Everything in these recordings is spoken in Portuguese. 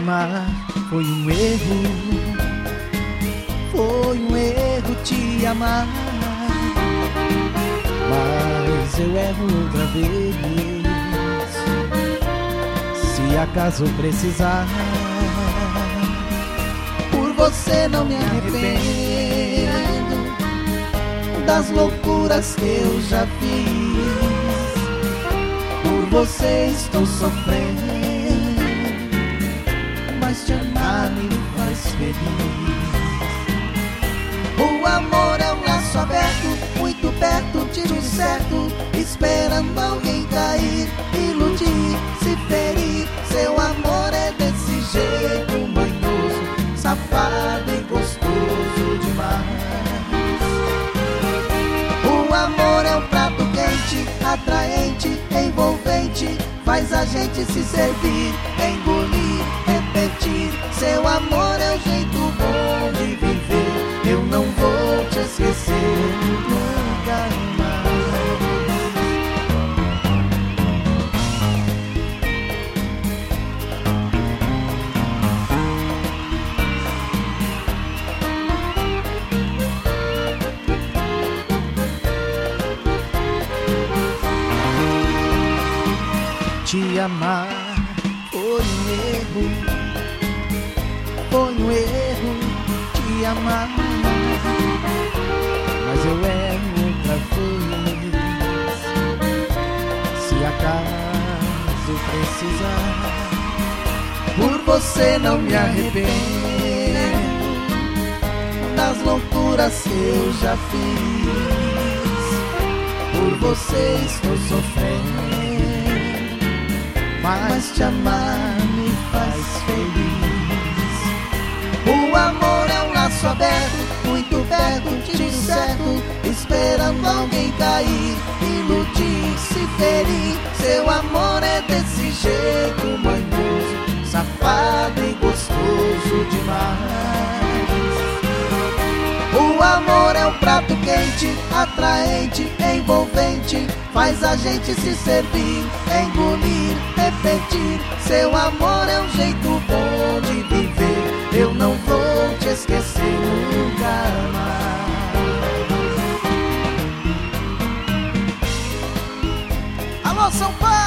amar foi um erro, foi um erro te amar. Mas eu erro outra vez, se acaso precisar. Por você não me arrependo das loucuras que eu já fiz. Por você estou sofrendo, mas te amar me faz feliz. O amor é um laço aberto, muito perto, tiro certo, esperando alguém cair, iludir, se ferir. Seu amor é desse jeito manhoso, safado e gostoso demais. O amor é um prato quente, atraente, envolvente, faz a gente se servir, engolir, repetir. Seu amor é o jeito bom de viver, eu não vou te esquecer nunca mais. Te amar foi um erro, foi um erro te amar. Mas eu erro outra vez, se acaso precisar. Por você não me arrependo das loucuras que eu já fiz. Por você estou sofrendo, mas te amar me faz feliz. O amor é um laço aberto, muito perto, tiro certo, esperando alguém cair, iludir, se ferir. Seu amor é desse jeito manhoso, safado e gostoso demais. O amor é um prato quente, atraente, envolvente, faz a gente se servir, engolir, repetir. Seu amor é um jeito bom de viver, eu não vou te esquecer nunca mais. Alô, São Paulo!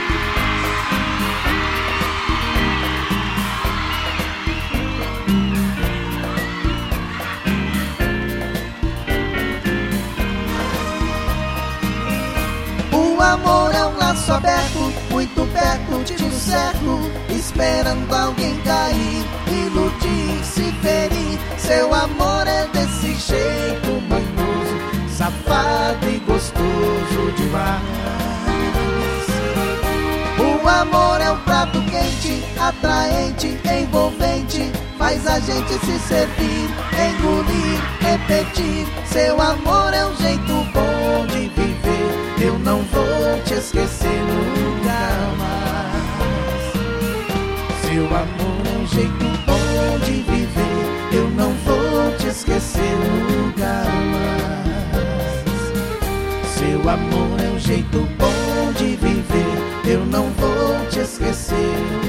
O amor é um laço aberto, muito perto, tiro certo, esperando alguém cair, iludir, se ferir. Seu amor é desse jeito manhoso, safado e gostoso demais. O amor é um prato quente, atraente, envolvente, faz a gente se servir, engolir, repetir. Seu amor é um jeito bom de viver, eu não vou te esquecer nunca mais. Seu amor é um jeito bom de viver, eu não vou te esquecer nunca mais. Seu amor é um jeito bom de viver, eu não vou te esquecer.